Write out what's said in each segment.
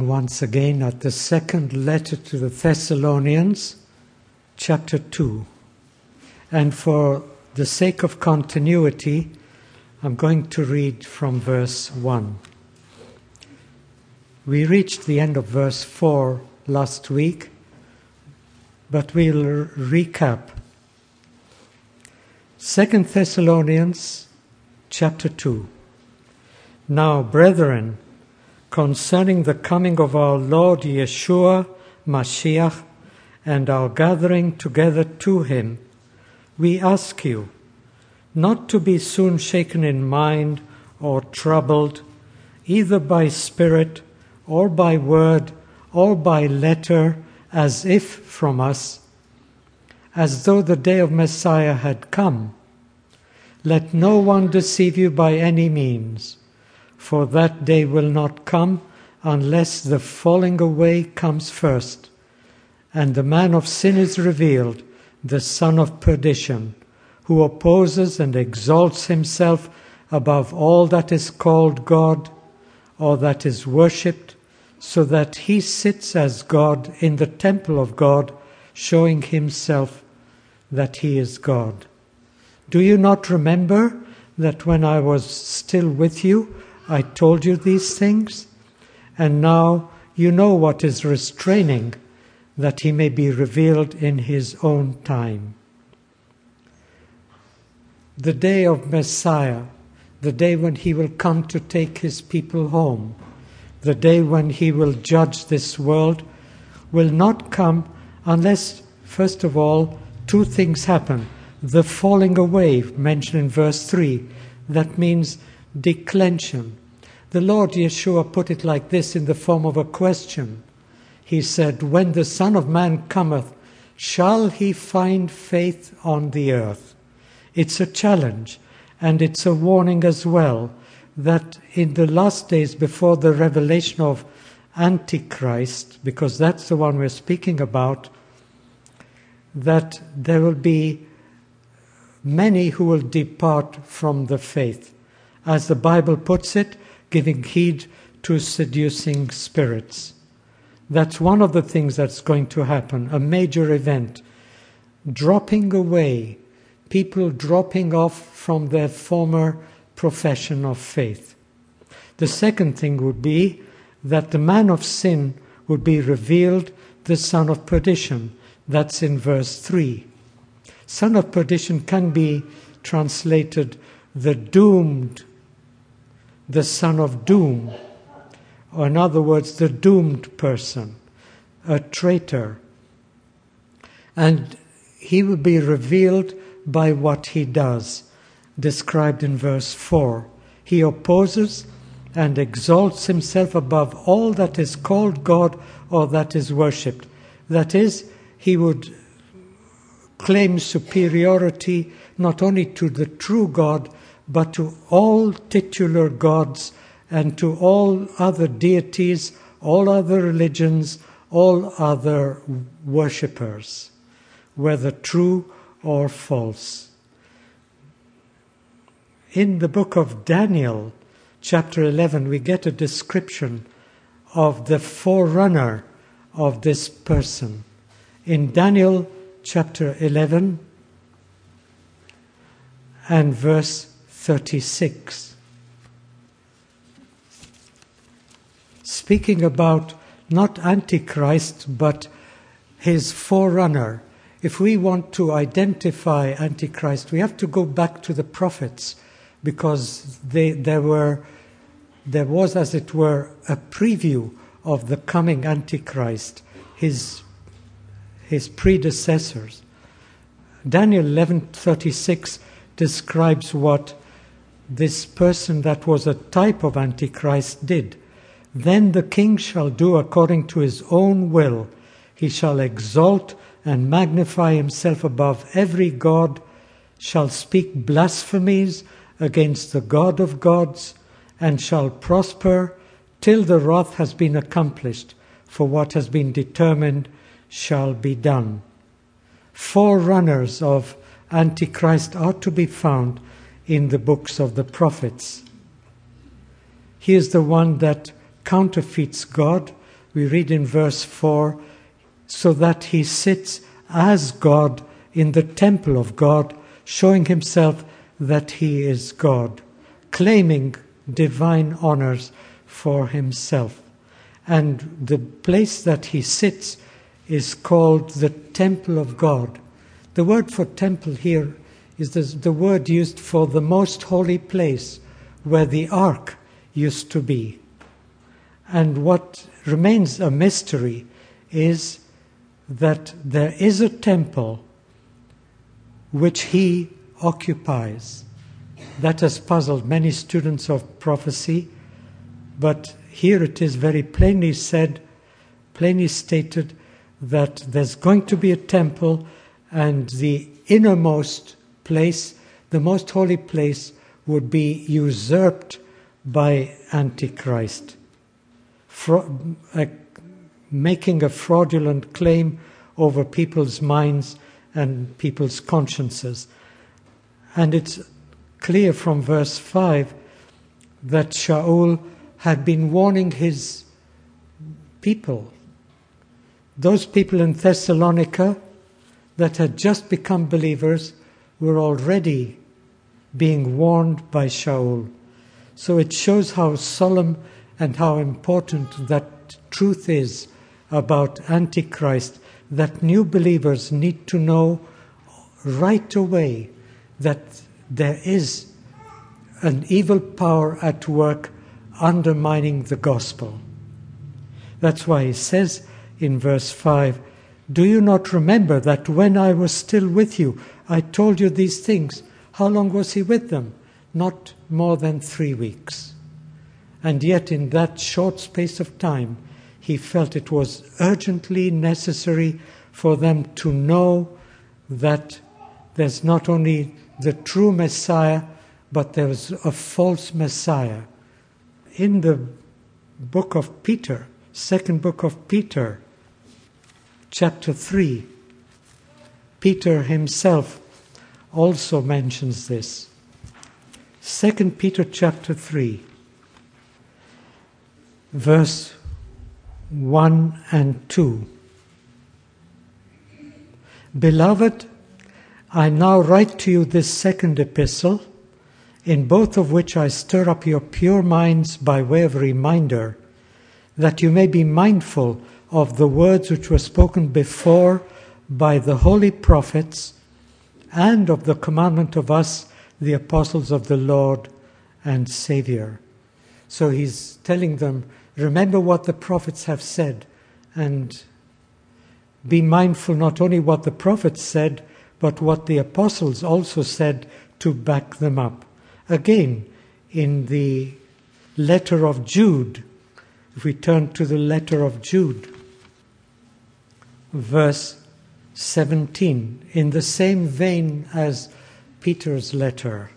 once again at the second letter to the Thessalonians, chapter 2. And for the sake of continuity, I'm going to read from verse 1. We reached the end of verse 4 last week, but we'll recap. 2 Thessalonians chapter 2. Now, brethren, concerning the coming of our Lord Yeshua Mashiach and our gathering together to him, we ask you not to be soon shaken in mind or troubled, either by spirit or by word or by letter, as if from us, as though the day of Messiah had come. Let no one deceive you by any means, for that day will not come unless the falling away comes first, and the man of sin is revealed, the son of perdition, who opposes and exalts himself above all that is called God or that is worshipped, so that he sits as God in the temple of God, showing himself that he is God. Do you not remember that when I was still with you, I told you these things? And now you know what is restraining, that he may be revealed in his own time. The day of Messiah, the day when he will come to take his people home, the day when he will judge this world, will not come unless, first of all, two things happen. The falling away, mentioned in verse 3, that means declension. The Lord Yeshua put it like this in the form of a question. He said, when the Son of Man cometh, shall he find faith on the earth? It's a challenge, and it's a warning as well, that in the last days before the revelation of Antichrist, because that's the one we're speaking about, that there will be many who will depart from the faith. As the Bible puts it, giving heed to seducing spirits. That's one of the things that's going to happen, a major event. Dropping away, people dropping off from their former profession of faith. The second thing would be that the man of sin would be revealed, the son of perdition. That's in verse 3. Son of perdition can be translated the doomed, the son of doom, or in other words, the doomed person, a traitor. And he will be revealed by what he does, described in verse 4. He opposes and exalts himself above all that is called God or that is worshipped. That is, he would claim superiority not only to the true God, but to all titular gods and to all other deities, all other religions, all other worshippers, whether true or false. In the book of Daniel, chapter 11, we get a description of the forerunner of this person. In Daniel chapter 11 and verse 36. Speaking about not Antichrist, but his forerunner. If we want to identify Antichrist, we have to go back to the prophets, because there was, as it were, a preview of the coming Antichrist, his predecessors. Daniel 11:36 describes what this person that was a type of Antichrist did. Then the king shall do according to his own will. He shall exalt and magnify himself above every god, shall speak blasphemies against the God of gods, and shall prosper till the wrath has been accomplished, for what has been determined shall be done. Forerunners of Antichrist are to be found in the books of the prophets. He is the one that counterfeits God, we read in verse 4, so that he sits as God in the temple of God, showing himself that he is God, claiming divine honors for himself. And the place that he sits is called the temple of God. The word for temple here is the word used for the most holy place where the ark used to be. And what remains a mystery is that there is a temple which he occupies. That has puzzled many students of prophecy, but here it is very plainly said, plainly stated, that there's going to be a temple, and the innermost place, the most holy place, would be usurped by Antichrist, making a fraudulent claim over people's minds and people's consciences. And it's clear from verse 5 that Shaul had been warning his people, those people in Thessalonica that had just become believers were already being warned by Shaul. So it shows how solemn and how important that truth is about Antichrist, that new believers need to know right away that there is an evil power at work undermining the gospel. That's why he says in verse 5, "Do you not remember that when I was still with you, I told you these things?" How long was he with them? Not more than 3 weeks. And yet in that short space of time, he felt it was urgently necessary for them to know that there's not only the true Messiah, but there was a false Messiah. In the book of Peter, second book of Peter, chapter 3, Peter himself also mentions this. 2 Peter chapter 3, verse 1 and 2. "Beloved, I now write to you this second epistle, in both of which I stir up your pure minds by way of reminder, that you may be mindful of the words which were spoken before by the holy prophets, and of the commandment of us, the apostles of the Lord and Savior." So he's telling them, remember what the prophets have said, and be mindful not only what the prophets said, but what the apostles also said to back them up. Again, in the letter of Jude, if we turn to the letter of Jude, verse 17, in the same vein as Peter's letter.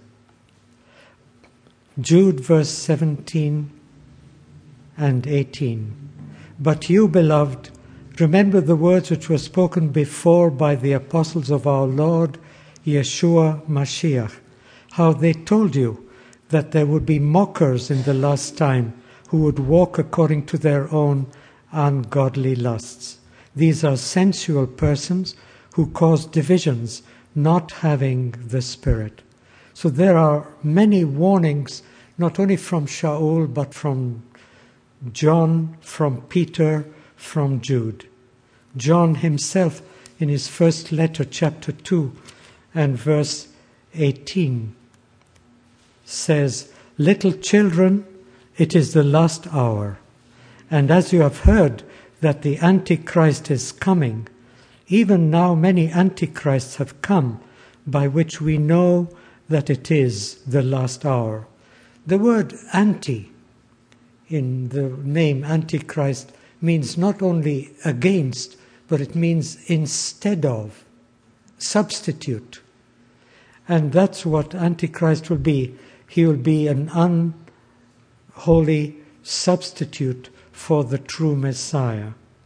Jude, verse 17 and 18. "But you, beloved, remember the words which were spoken before by the apostles of our Lord, Yeshua Mashiach, how they told you that there would be mockers in the last time who would walk according to their own ungodly lusts. These are sensual persons who cause divisions, not having the Spirit." So there are many warnings, not only from Shaul, but from John, from Peter, from Jude. John himself, in his first letter, chapter 2 and verse 18, says, "Little children, it is the last hour. And as you have heard that the Antichrist is coming, even now many Antichrists have come, by which we know that it is the last hour." The word anti in the name Antichrist means not only against, but it means instead of, substitute. And that's what Antichrist will be. He will be an unholy substitute for the true Messiah.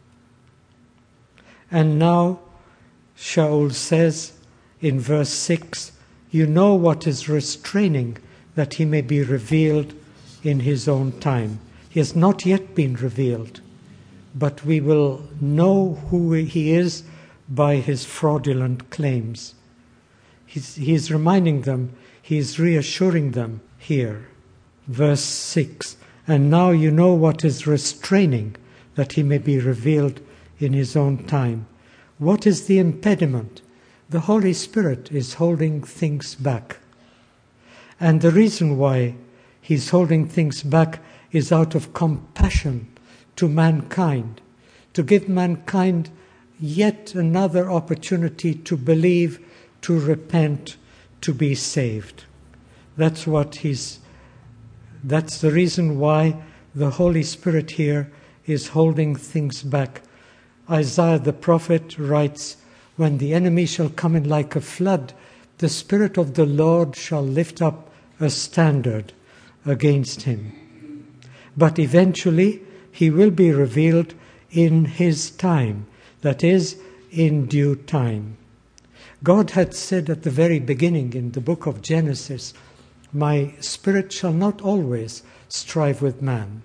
And now Shaul says in verse 6, "You know what is restraining, that he may be revealed in his own time." He has not yet been revealed, but we will know who he is by his fraudulent claims. He's reminding them, he's reassuring them here. Verse 6, and now you know what is restraining, that he may be revealed in his own time. What is the impediment? The Holy Spirit is holding things back. And the reason why he's holding things back is out of compassion to mankind, to give mankind yet another opportunity to believe, to repent, to be saved. That's the reason why the Holy Spirit here is holding things back. Isaiah the prophet writes, when the enemy shall come in like a flood, the Spirit of the Lord shall lift up a standard against him. But eventually he will be revealed in his time, that is, in due time. God had said at the very beginning in the book of Genesis, my spirit shall not always strive with man.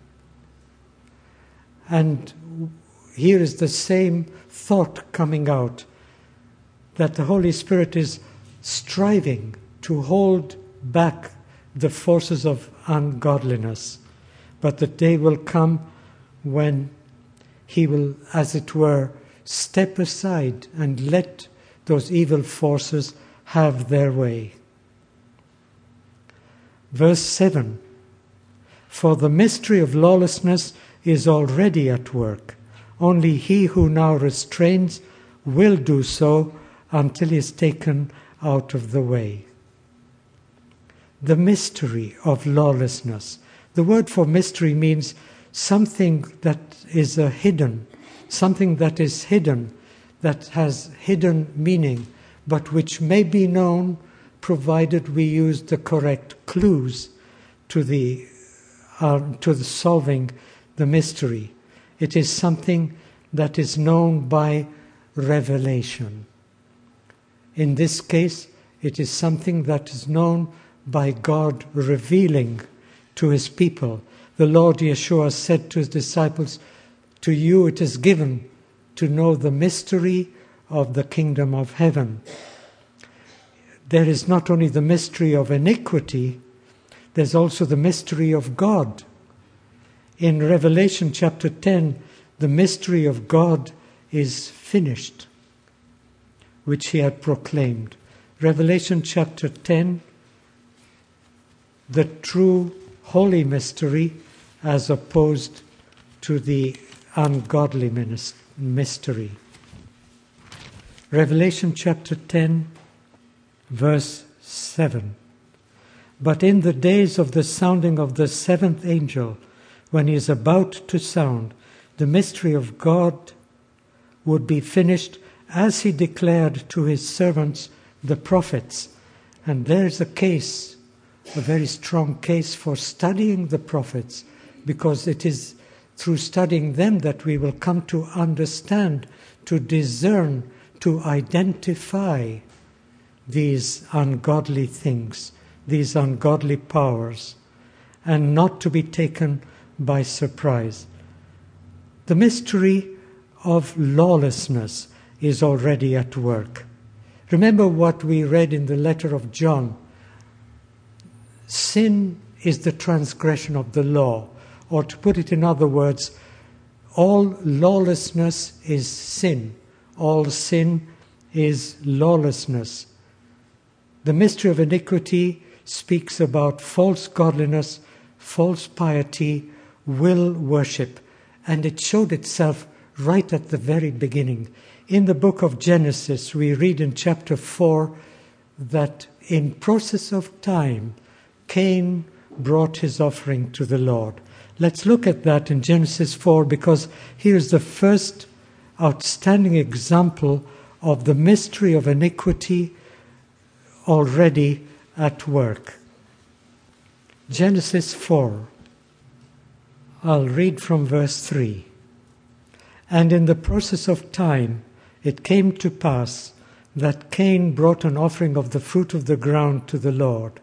And here is the same thought coming out, that the Holy Spirit is striving to hold back the forces of ungodliness. But the day will come when he will, as it were, step aside and let those evil forces have their way. Verse 7, for the mystery of lawlessness is already at work. Only he who now restrains will do so until he is taken out of the way. The mystery of lawlessness. The word for mystery means something that is hidden, something that is hidden, that has hidden meaning, but which may be known provided we use the correct clues to the solving the mystery. It is something that is known by revelation. In this case, it is something that is known by God revealing to his people. The Lord Yeshua said to his disciples, to you it is given to know the mystery of the kingdom of heaven. There is not only the mystery of iniquity, there's also the mystery of God. In Revelation chapter 10, the mystery of God is finished, which he had proclaimed. Revelation chapter 10, the true holy mystery as opposed to the ungodly mystery. Revelation chapter 10, verse 7. But in the days of the sounding of the seventh angel, when he is about to sound, the mystery of God would be finished, as he declared to his servants, the prophets. And there's a case, a very strong case for studying the prophets, because it is through studying them that we will come to understand, to discern, to identify these ungodly things, these ungodly powers, and not to be taken by surprise. The mystery of lawlessness is already at work. Remember what we read in the letter of John. Sin is the transgression of the law, or to put it in other words, all lawlessness is sin. All sin is lawlessness. The mystery of iniquity speaks about false godliness, false piety, will worship, and it showed itself right at the very beginning. In the book of Genesis, we read in chapter 4 that in process of time, Cain brought his offering to the Lord. Let's look at that in Genesis 4, because here's the first outstanding example of the mystery of iniquity already at work. Genesis 4. I'll read from verse 3. And in the process of time, it came to pass that Cain brought an offering of the fruit of the ground to the Lord.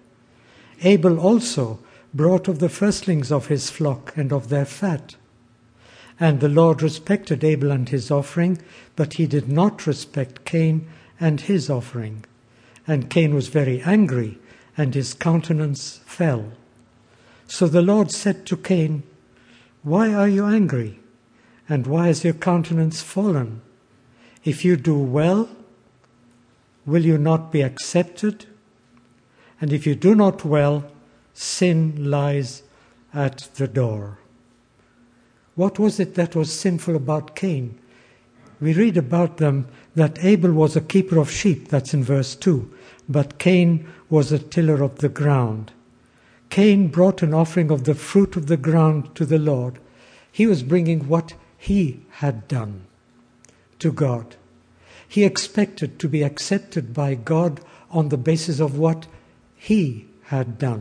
Abel also brought of the firstlings of his flock and of their fat. And the Lord respected Abel and his offering, but he did not respect Cain and his offering. And Cain was very angry, and his countenance fell. So the Lord said to Cain, "Why are you angry? And why has your countenance fallen? If you do well, will you not be accepted? And if you do not well, sin lies at the door." What was it that was sinful about Cain? We read about them that Abel was a keeper of sheep, that's in verse 2, but Cain was a tiller of the ground. Cain brought an offering of the fruit of the ground to the Lord. He was bringing what he had done to God. He expected to be accepted by God on the basis of what he had done.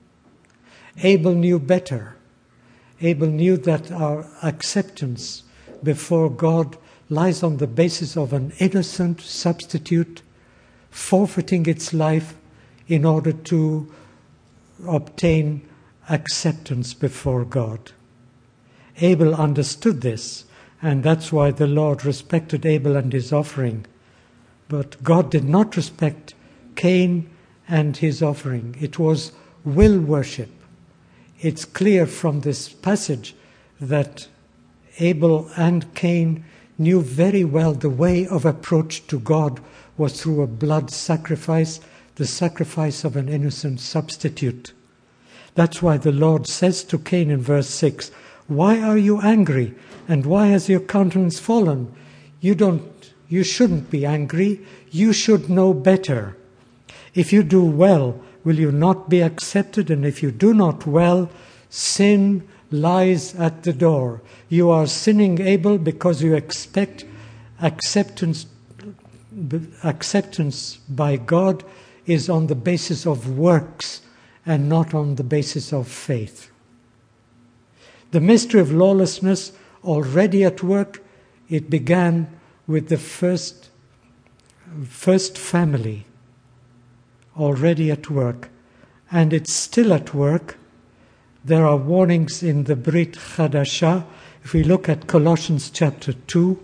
Abel knew better. Abel knew that our acceptance before God lies on the basis of an innocent substitute forfeiting its life in order to obtain acceptance before God. Abel understood this, and that's why the Lord respected Abel and his offering. But God did not respect Cain and his offering. It was will worship. It's clear from this passage that Abel and Cain knew very well the way of approach to God was through a blood sacrifice, the sacrifice of an innocent substitute. That's why the Lord says to Cain in verse 6, "Why are you angry? And why has your countenance fallen? You shouldn't be angry. You should know better. If you do well, will you not be accepted? And if you do not well, sin lies at the door." You are sinning, Abel, because you expect acceptance by God is on the basis of works and not on the basis of faith. The mystery of lawlessness already at work, it began with the first family, already at work, and it's still at work. There are warnings in the Brit Chadashah. If we look at Colossians chapter 2,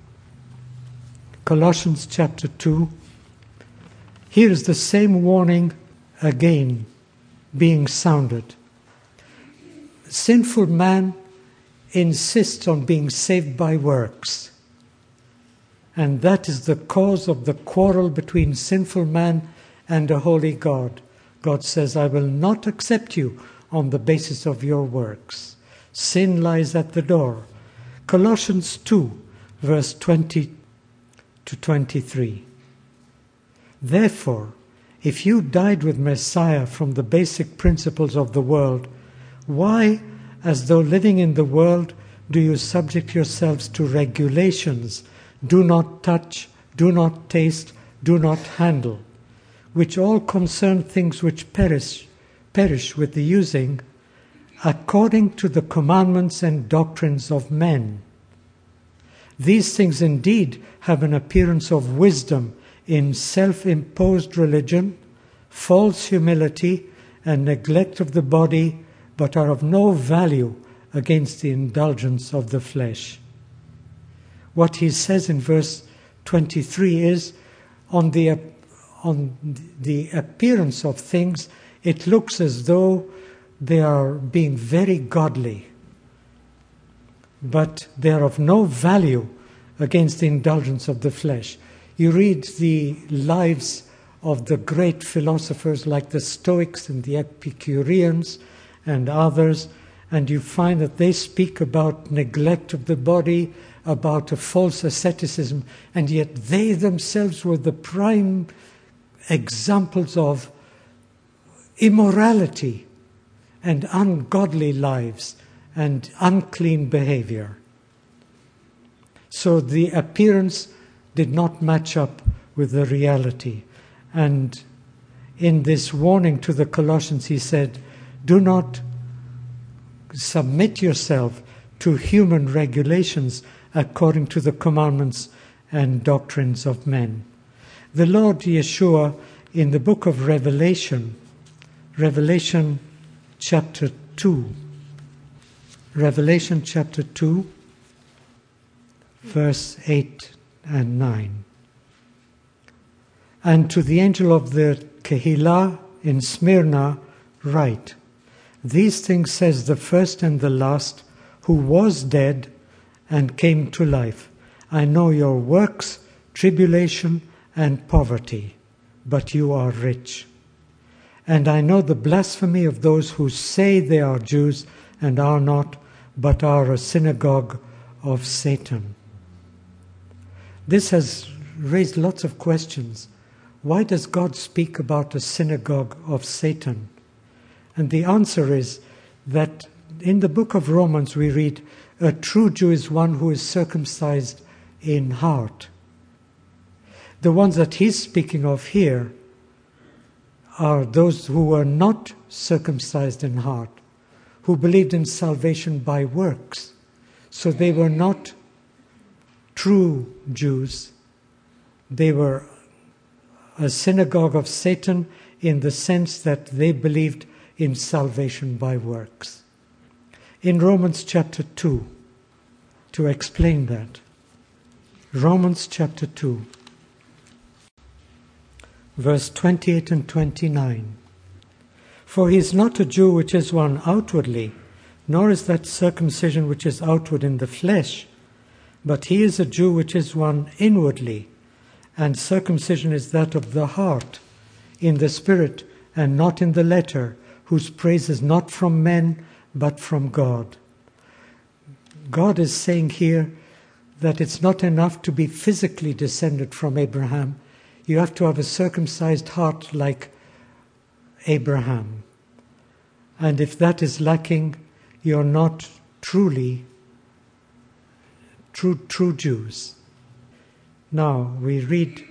here is the same warning again being sounded. Sinful man insists on being saved by works. And that is the cause of the quarrel between sinful man and a holy God. God says, "I will not accept you on the basis of your works." Sin lies at the door. Colossians 2, verse 20 to 23. "Therefore, if you died with Messiah from the basic principles of the world, why, as though living in the world, do you subject yourselves to regulations, do not touch, do not taste, do not handle, which all concern things which perish with the using, according to the commandments and doctrines of men? These things indeed have an appearance of wisdom in self-imposed religion, false humility, and neglect of the body, but are of no value against the indulgence of the flesh." What he says in verse 23 is, on the appearance of things, it looks as though they are being very godly, but they are of no value against the indulgence of the flesh. You read the lives of the great philosophers like the Stoics and the Epicureans and others, and you find that they speak about neglect of the body, about a false asceticism, and yet they themselves were the prime examples of immorality and ungodly lives and unclean behavior. So the appearance did not match up with the reality. And in this warning to the Colossians, he said, "Do not submit yourself to human regulations according to the commandments and doctrines of men." The Lord Yeshua in the book of Revelation chapter 2, verse 8 and 9. And to the angel of the Kehillah in Smyrna write, These things says the first and the last, who was dead and came to life. I know your works, tribulation, and poverty, but you are rich. And I know the blasphemy of those who say they are Jews and are not, but are a synagogue of Satan. This has raised lots of questions. Why does God speak about a synagogue of Satan? And the answer is that in the book of Romans we read, a true Jew is one who is circumcised in heart. The ones that he's speaking of here are those who were not circumcised in heart, who believed in salvation by works. So they were not true Jews. They were a synagogue of Satan in the sense that they believed in salvation by works. In Romans chapter 2, to explain that, Romans chapter 2, verse 28 and 29. For he is not a Jew which is one outwardly, nor is that circumcision which is outward in the flesh, but he is a Jew which is one inwardly, and circumcision is that of the heart, in the spirit, and not in the letter, whose praise is not from men, but from God. God is saying here that it's not enough to be physically descended from Abraham. You have to have a circumcised heart like Abraham. And if that is lacking, you're not truly true Jews. Now we read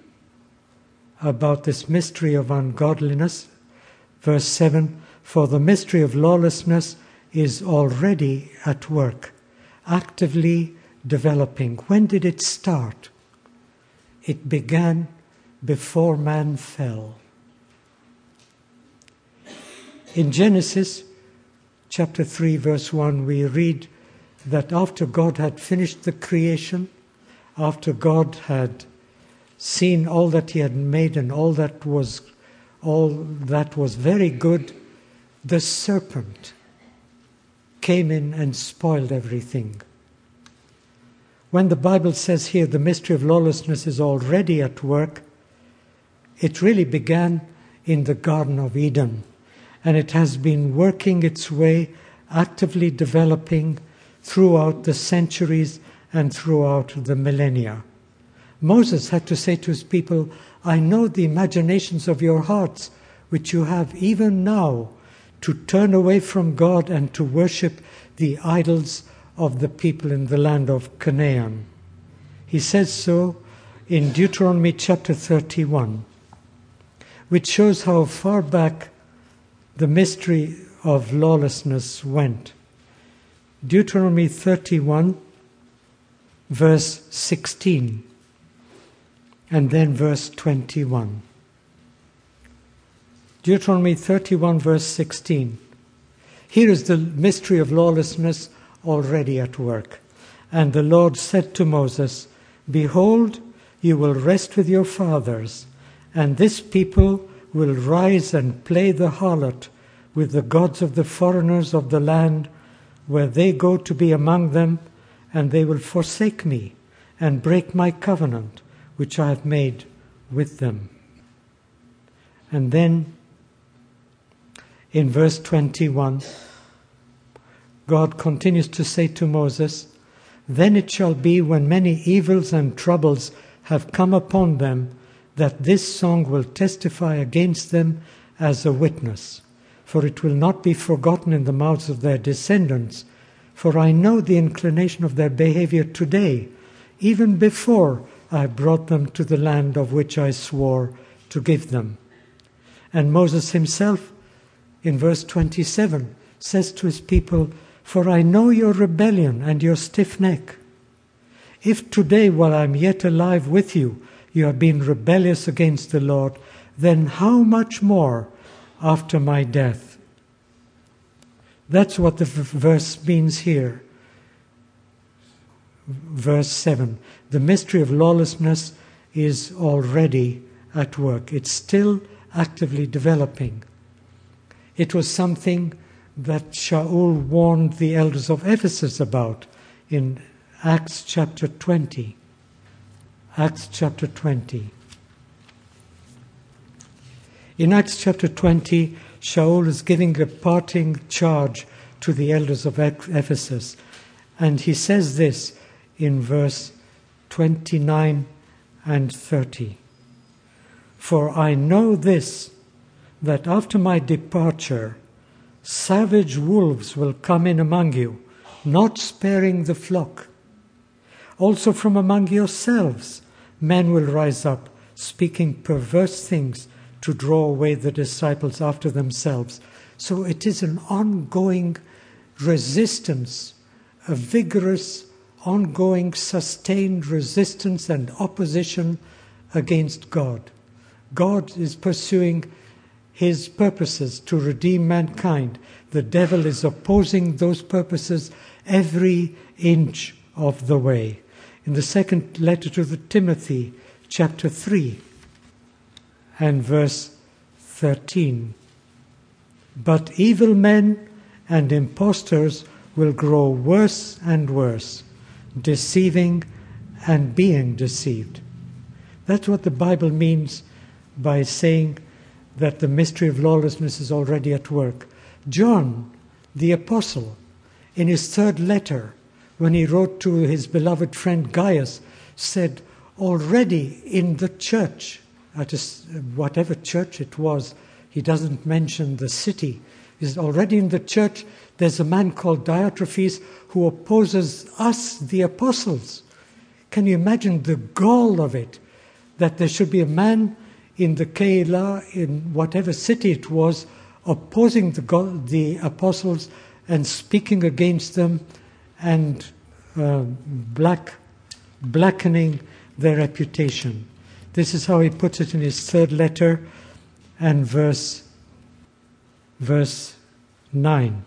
about this mystery of ungodliness. Verse 7, for the mystery of lawlessness is already at work, actively developing. When did it start? It began before man fell. In Genesis chapter 3 verse 1 we read that after God had finished the creation, after God had seen all that he had made and all that was very good, the serpent came in and spoiled everything. When the Bible says here the mystery of lawlessness is already at work, it really began in the Garden of Eden, and it has been working its way, actively developing throughout the centuries and throughout the millennia. Moses had to say to his people, I know the imaginations of your hearts, which you have even now, to turn away from God and to worship the idols of the people in the land of Canaan. He says so in Deuteronomy chapter 31, which shows how far back the mystery of lawlessness went. Deuteronomy 31, verse 16, and then verse 21. Deuteronomy 31, verse 16. Here is the mystery of lawlessness already at work. And the Lord said to Moses, behold, you will rest with your fathers, and this people will rise and play the harlot with the gods of the foreigners of the land where they go to be among them, and they will forsake me and break my covenant which I have made with them. And then in verse 21, God continues to say to Moses, then it shall be when many evils and troubles have come upon them, that this song will testify against them as a witness. For it will not be forgotten in the mouths of their descendants. For I know the inclination of their behavior today, even before I brought them to the land of which I swore to give them. And Moses himself, in verse 27, says to his people, for I know your rebellion and your stiff neck. If today, while I am yet alive with you, you have been rebellious against the Lord, then how much more after my death? That's what the verse means here. verse 7. The mystery of lawlessness is already at work. It's still actively developing. It was something that Shaul warned the elders of Ephesus about in Acts chapter 20. Acts chapter 20. In Acts chapter 20, Shaul is giving a parting charge to the elders of Ephesus. And he says this in verse 29 and 30. For I know this, that after my departure, savage wolves will come in among you, not sparing the flock. Also from among yourselves, men will rise up, speaking perverse things to draw away the disciples after themselves. So it is an ongoing resistance, a vigorous, ongoing, sustained resistance and opposition against God. God is pursuing his purposes to redeem mankind. The devil is opposing those purposes every inch of the way. In the second letter to the Timothy, chapter 3 and verse 13. But evil men and impostors will grow worse and worse, deceiving and being deceived. That's what the Bible means by saying that the mystery of lawlessness is already at work. John, the apostle, in his third letter, when he wrote to his beloved friend Gaius, said, already in the church, whatever church it was, he doesn't mention the city, he said, already in the church there's a man called Diotrephes who opposes us, the apostles. Can you imagine the gall of it, that there should be a man in the Keilah, in whatever city it was, opposing the apostles and speaking against them and blackening their reputation. This is how he puts it in his third letter and verse 9.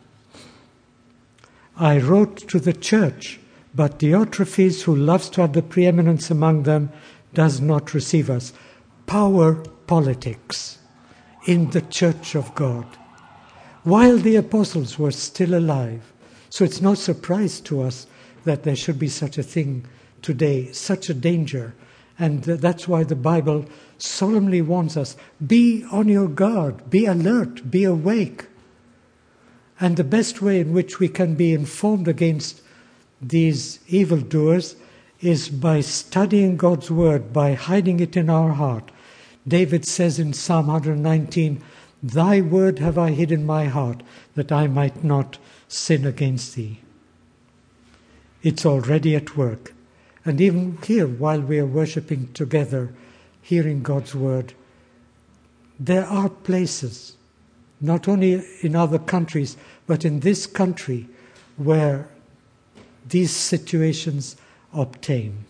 I wrote to the church, but Diotrephes, who loves to have the preeminence among them, does not receive us. Power politics in the church of God, while the apostles were still alive. So it's no surprise to us that there should be such a thing today, such a danger. And that's why the Bible solemnly warns us, be on your guard, be alert, be awake. And the best way in which we can be informed against these evildoers is by studying God's word, by hiding it in our heart. David says in Psalm 119, thy word have I hid in my heart, that I might not sin against thee. It's already at work. And even here, while we are worshipping together, hearing God's word, there are places, not only in other countries, but in this country, where these situations obtain.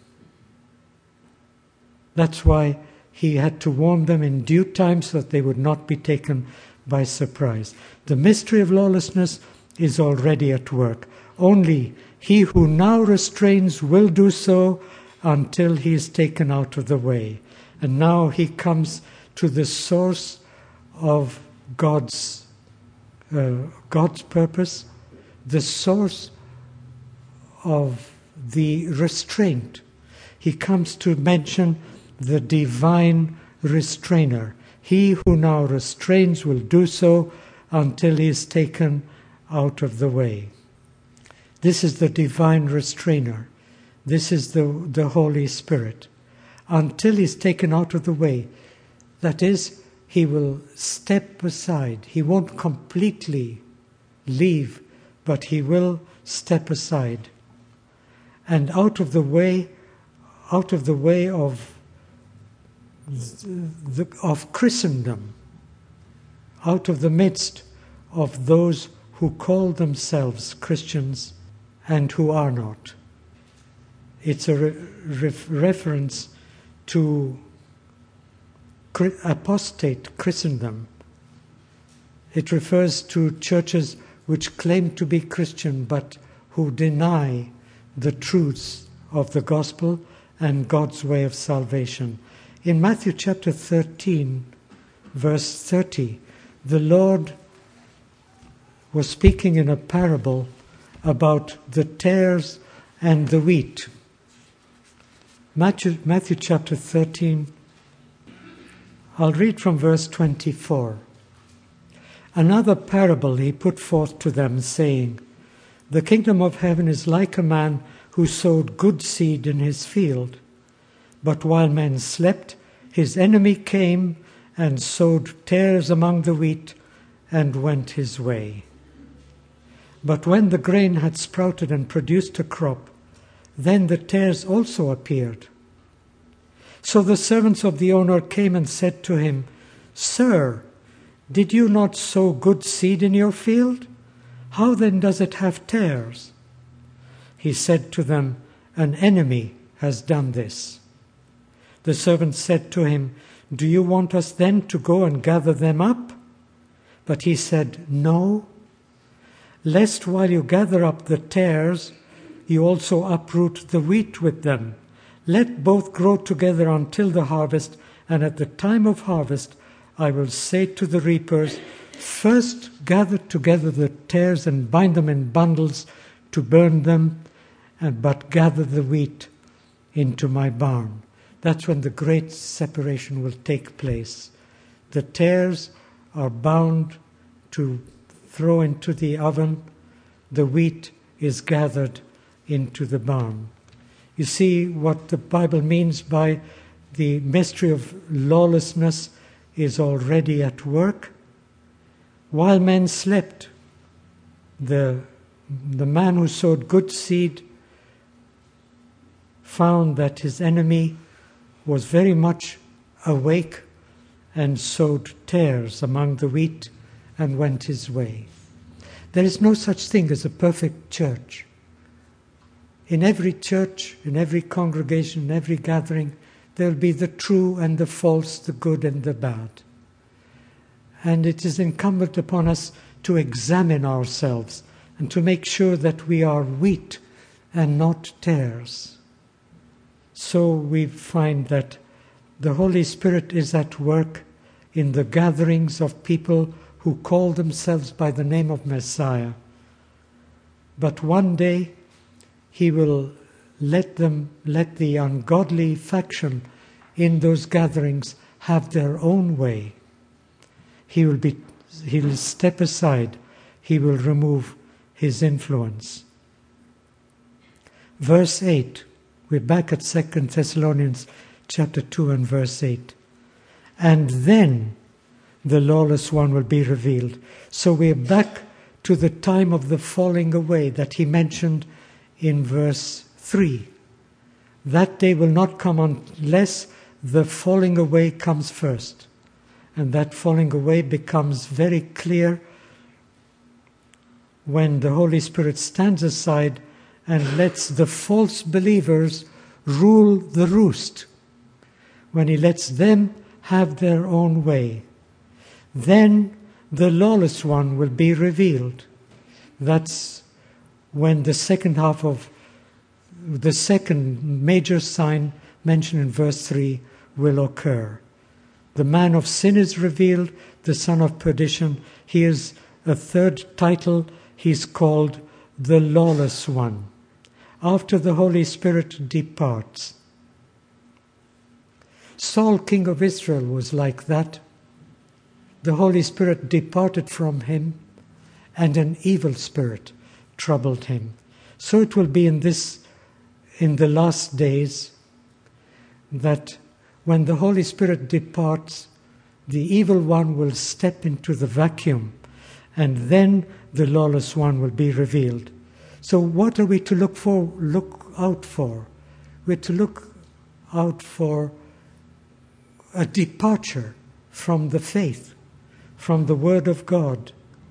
That's why he had to warn them in due time so that they would not be taken by surprise. The mystery of lawlessness is already at work. Only he who now restrains will do so until he is taken out of the way. And now he comes to the source of God's purpose, the source of the restraint. He comes to mention the divine restrainer. He who now restrains will do so until he is taken out of the way. This is the divine restrainer. This is the Holy Spirit. Until he is taken out of the way. That is, he will step aside. He won't completely leave, but he will step aside. And out of the way of Christendom, out of the midst of those who call themselves Christians and who are not. It's a reference to apostate Christendom. It refers to churches which claim to be Christian but who deny the truths of the gospel and God's way of salvation. In Matthew chapter 13, verse 30, the Lord was speaking in a parable about the tares and the wheat. Matthew chapter 13, I'll read from verse 24. Another parable he put forth to them, saying, "The kingdom of heaven is like a man who sowed good seed in his field. But while men slept, his enemy came and sowed tares among the wheat and went his way. But when the grain had sprouted and produced a crop, then the tares also appeared. So the servants of the owner came and said to him, 'Sir, did you not sow good seed in your field? How then does it have tares?' He said to them, 'An enemy has done this.' The servants said to him, 'Do you want us then to go and gather them up?' But he said, 'No, lest while you gather up the tares, you also uproot the wheat with them. Let both grow together until the harvest, and at the time of harvest I will say to the reapers, first gather together the tares and bind them in bundles to burn them, but gather the wheat into my barn.'" That's when the great separation will take place. The tares are bound to throw into the oven. The wheat is gathered into the barn. You see what the Bible means by the mystery of lawlessness is already at work. While men slept, the man who sowed good seed found that his enemy was very much awake and sowed tares among the wheat and went his way. There is no such thing as a perfect church. In every church, in every congregation, in every gathering, there will be the true and the false, the good and the bad. And it is incumbent upon us to examine ourselves and to make sure that we are wheat and not tares. So we find that the Holy Spirit is at work in the gatherings of people who call themselves by the name of Messiah. But one day he will let the ungodly faction in those gatherings have their own way. He'll step aside. He will remove his influence. Verse 8. We're back at 2 Thessalonians chapter 2 and verse 8. "And then the lawless one will be revealed." So we're back to the time of the falling away that he mentioned in verse 3. That day will not come unless the falling away comes first. And that falling away becomes very clear when the Holy Spirit stands aside and lets the false believers rule the roost. When he lets them have their own way, then the lawless one will be revealed. That's when the second half of the second major sign mentioned in verse 3 will occur. The man of sin is revealed, the son of perdition. Here's a third title. He's called the lawless one. After the Holy Spirit departs. Saul, king of Israel, was like that. The Holy Spirit departed from him, and an evil spirit troubled him. So it will be in the last days, that when the Holy Spirit departs, the evil one will step into the vacuum, and then the lawless one will be revealed. So what are we to look out for? We're to look out for a departure from the faith, from the Word of God.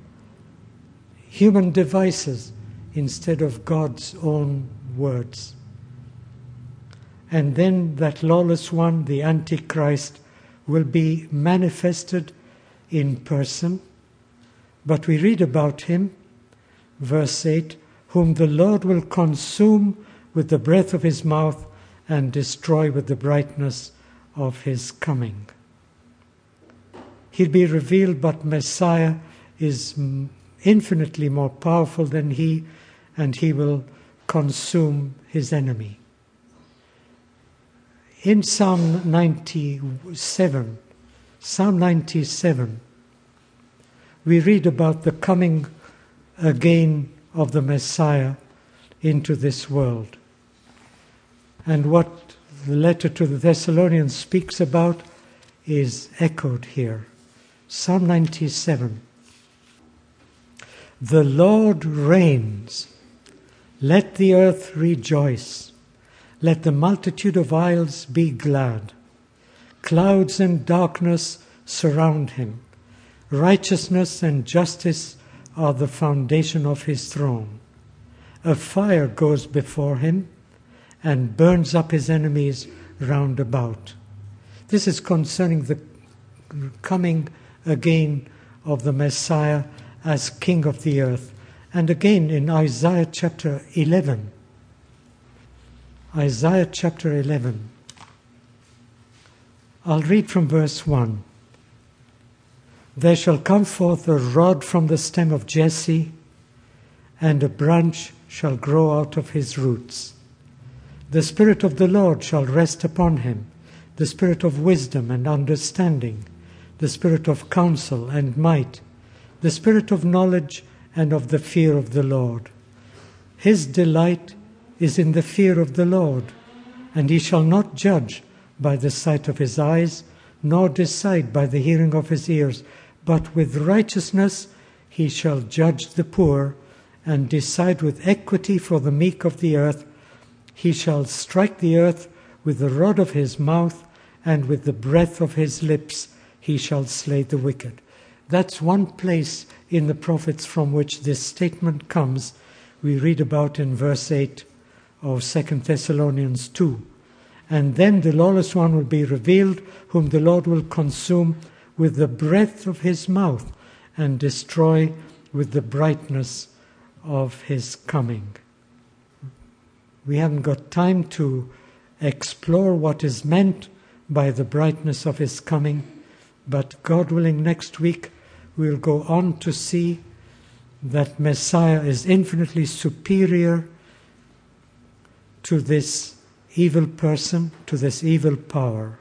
Human devices instead of God's own words. And then that lawless one, the Antichrist, will be manifested in person. But we read about him, verse 8, "whom the Lord will consume with the breath of his mouth and destroy with the brightness of his coming. He'll be revealed, but Messiah is infinitely more powerful than he, and he will consume his enemy. In Psalm 97, we read about the coming again of the Messiah into this world. And what the letter to the Thessalonians speaks about is echoed here. Psalm 97. The Lord reigns. Let the earth rejoice. Let the multitude of isles be glad. Clouds and darkness surround him. Righteousness and justice are the foundation of his throne. A fire goes before him and burns up his enemies round about. This is concerning the coming again of the Messiah as King of the earth. And again in Isaiah chapter 11. Isaiah chapter 11. I'll read from verse 1. There shall come forth a rod from the stem of Jesse, and a branch shall grow out of his roots. The Spirit of the Lord shall rest upon him, the Spirit of wisdom and understanding, the Spirit of counsel and might, the Spirit of knowledge and of the fear of the Lord. His delight is in the fear of the Lord, and he shall not judge by the sight of his eyes, nor decide by the hearing of his ears, but with righteousness he shall judge the poor, and decide with equity for the meek of the earth. He shall strike the earth with the rod of his mouth, and with the breath of his lips he shall slay the wicked. That's one place in the prophets from which this statement comes. We read about in verse 8 of 2 Thessalonians 2. And then the lawless one will be revealed, whom the Lord will consume with the breath of his mouth and destroy with the brightness of his coming. We haven't got time to explore what is meant by the brightness of his coming, but God willing, next week we'll go on to see that Messiah is infinitely superior to this evil person, to this evil power.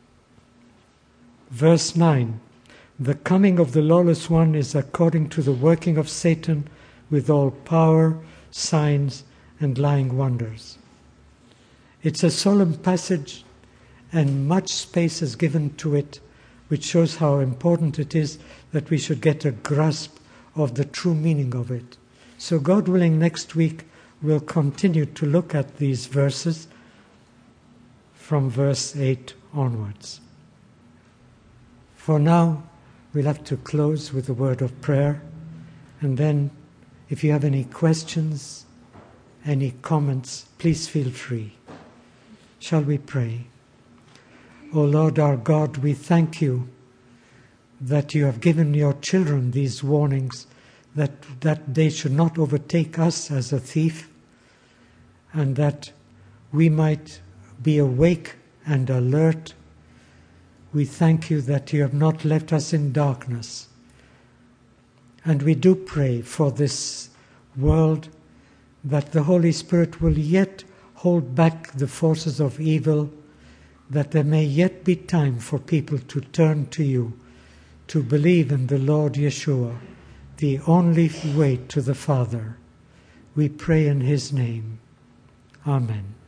Verse 9, the coming of the lawless one is according to the working of Satan with all power, signs, and lying wonders. It's a solemn passage, and much space is given to it, which shows how important it is that we should get a grasp of the true meaning of it. So God willing, next week we'll continue to look at these verses from verse 8 onwards. For now, we'll have to close with a word of prayer, and then if you have any questions, any comments, please feel free. Shall we pray? O Lord our God, we thank you that you have given your children these warnings, that they should not overtake us as a thief, and that we might be awake and alert. We thank you that you have not left us in darkness. And we do pray for this world, that the Holy Spirit will yet hold back the forces of evil, that there may yet be time for people to turn to you, to believe in the Lord Yeshua, the only way to the Father. We pray in his name. Amen.